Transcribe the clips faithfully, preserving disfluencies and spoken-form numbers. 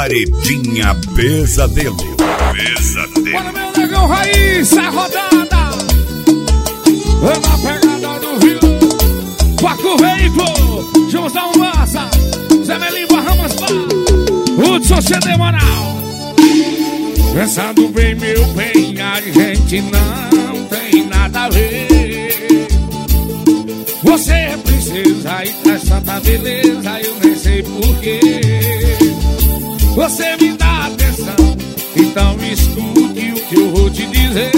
Paredinha Pesadelo. Pesadelo. Olha meu negão Raiz, a rodada. É na pegada do Rio. Paco Veículo, Joãozão Massa, Zé Melim Bahamas Bar, Hudson C D Moral. Pensando bem, meu bem, a gente não tem nada a ver. Você é princesa e traz tanta beleza, eu nem sei porquê. Você me dá atenção, então escute o que eu vou te dizer.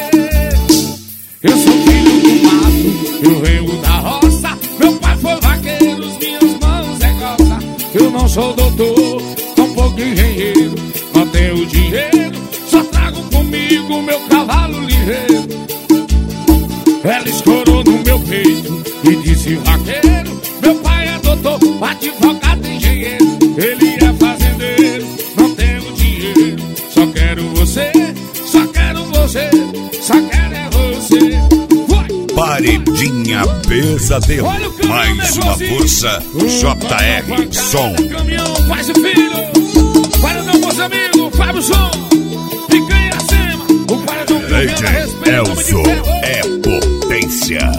Eu sou filho do mato, eu venho da roça. Meu pai foi vaqueiro, minhas mãos é grossa. Eu não sou doutor, tampouco engenheiro. Não tenho dinheiro, só trago comigo meu cavalo ligeiro. Ela escorou no meu peito e disse vaqueiro. Meu pai é doutor, advogado, engenheiro. Ele é fazendeiro, não tenho dinheiro. Só quero você, só quero você, só quero é você. Vai. Paredinha Pesadelo. Mais uma força, J R Som. Caminhão, faz o filho. Paredão, meus amigos, Fábio Som. Picanha acima. O paredão Lady Elzo é potência.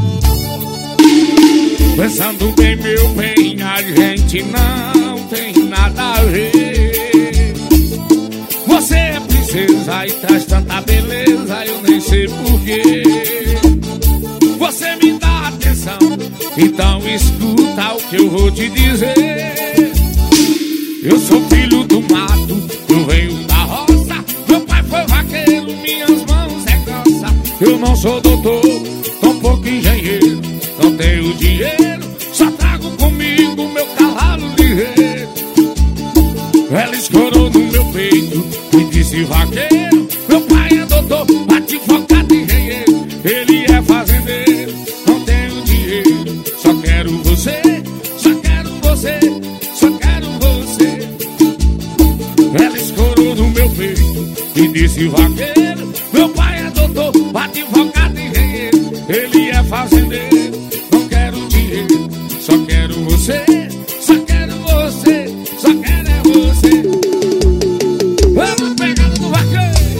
Pensando bem, meu bem, a gente não tem nada a ver. Você é princesa e traz tanta beleza, eu nem sei porquê. Você me dá atenção, então escuta o que eu vou te dizer. Eu sou filho do mato, eu venho da roça. Meu pai foi vaqueiro, minhas mãos é grossa. Eu não sou doutor, tampouco engenheiro. Não tenho dinheiro, só trago comigo meu cavalo ligeiro. Ela escorou no meu peito e disse vaqueiro. Meu pai é doutor, advogado, engenheiro. Ele é fazendeiro, não tenho dinheiro. Só quero você, só quero você, só quero você. Ela escorou no meu peito e disse vaqueiro. Meu pai é doutor, advogado, engenheiro. Ele é fazendeiro, não quero dinheiro. Só quero você, só quero você, só quero é você. Vamos pegada do vaqueiro.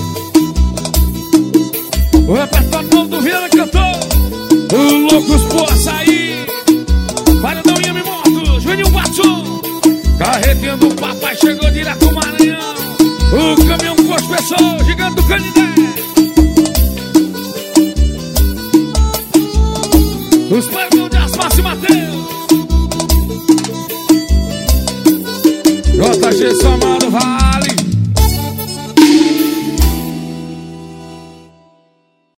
O repertório novo do Viana cantou. O Loucos por Açaí. Paredão Iame Moto, Juninho Batson. Carretinha do papai chegou direto do Maranhão. O caminhão com as pessoas, gigante do Canindé. Os paredão de Asfácio Mateus. J G Samado vai.